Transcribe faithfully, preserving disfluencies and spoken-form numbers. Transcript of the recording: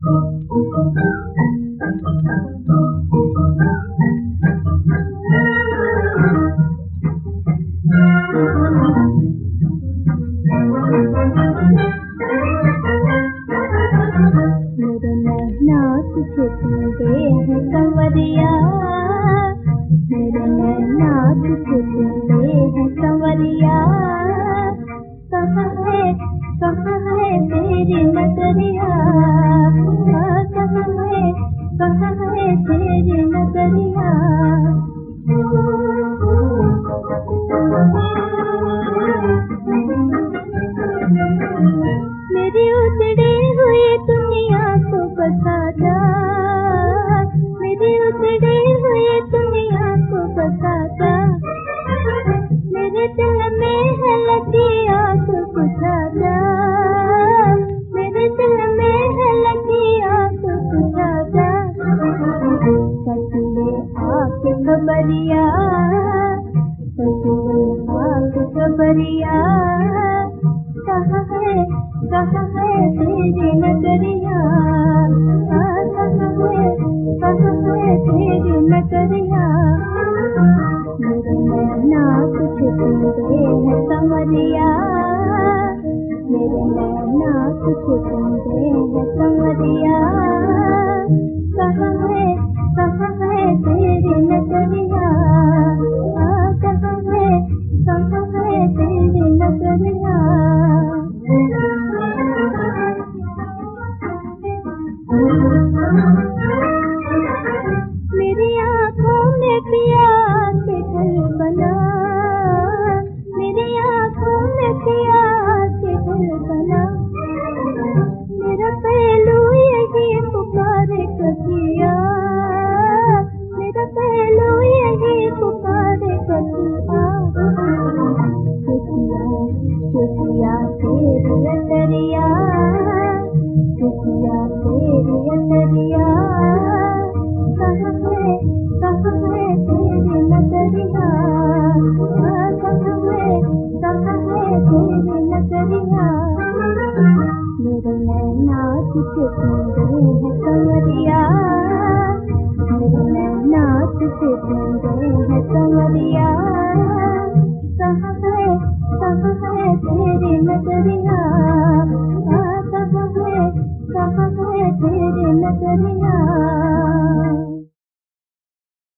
मेरे नैना तुझे दे है संवरिया, मेरे नैना तुझे दे है संवरिया। कहाँ है कहाँ है तेरी नजरिया, कहाँ है कहाँ है तेरी नजरिया। मेरी उजड़ी हुई दुनिया को बता जा, मेरी उजड़ी हुई दुनिया को बता जा। मेरे दिल में है लगी आग बुझा जा, मेरे दिल में है लगी आग बुझा जा। सजले आके खबरिया, सजले आके खबरिया। कहाँ है कहाँ है तेरी नजरिया, कहाँ है कहाँ है तेरी नजरिया। मेरे नैना तुझे दे है संवरिया, मेरे नैना तुझे दे है संवरिया। कहाँ है कहाँ है तेरी नजरिया, कहाँ है कहाँ है तेरी नजरिया। मेरी आँखों में पिया के घर बना, मेरी आँखों में पिया के घर बना। मेरा पहलू यही पुकारे कजिया, मेरा पहलू यही पुकारे कजिया। कजिया कजिया तेरी अंदरिया, कजिया तेरी अंदरिया। कहाँ है कहाँ है तेरी नजरिया, कहाँ है कहाँ है तेरी नजरिया। मेरे नैना तुझे दे है संवरिया।